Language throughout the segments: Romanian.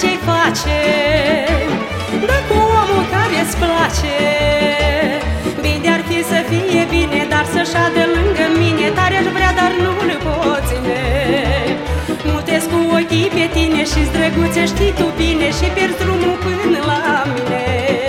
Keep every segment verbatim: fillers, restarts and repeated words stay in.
ce-i face, dă cu omul care-ți place. Bine ar fi să fie bine, dar să șadă lângă mine. Tare-aș vrea, dar nu-l pot ține. Mutesc cu ochii pe tine și-s drăguțe, știi tu bine, și pierzi drumul până la mine.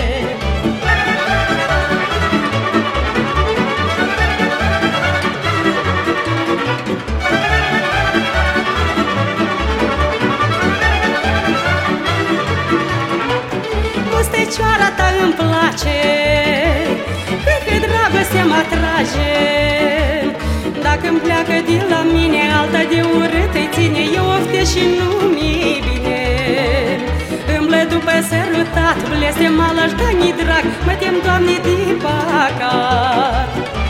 Mustecioara ta îmi place, cât că dragostea mă atrage. Dacă-mi pleacă din la mine, alta de urât îi ține. Eu ofte și nu-mi bine. Îmblă după sărutat, blestemal aș da-ni drag. Mă tem, Doamne, de păcat.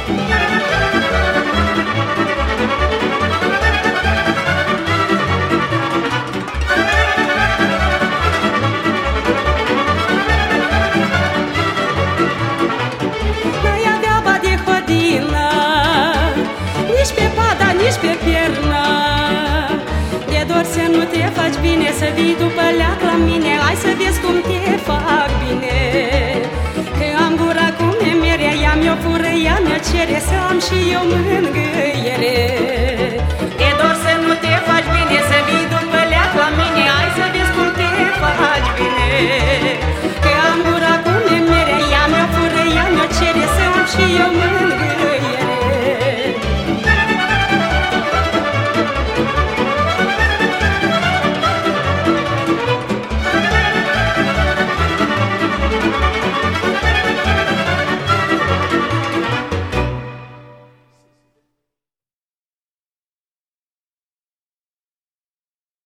Nici pe piernă, de dor să nu te faci bine, să vii după leac la mine. Hai să vezi cum te fac bine, că am gura cu memerea. Ea mi-o fură, ea mi-o cere, să am și eu mângâiere.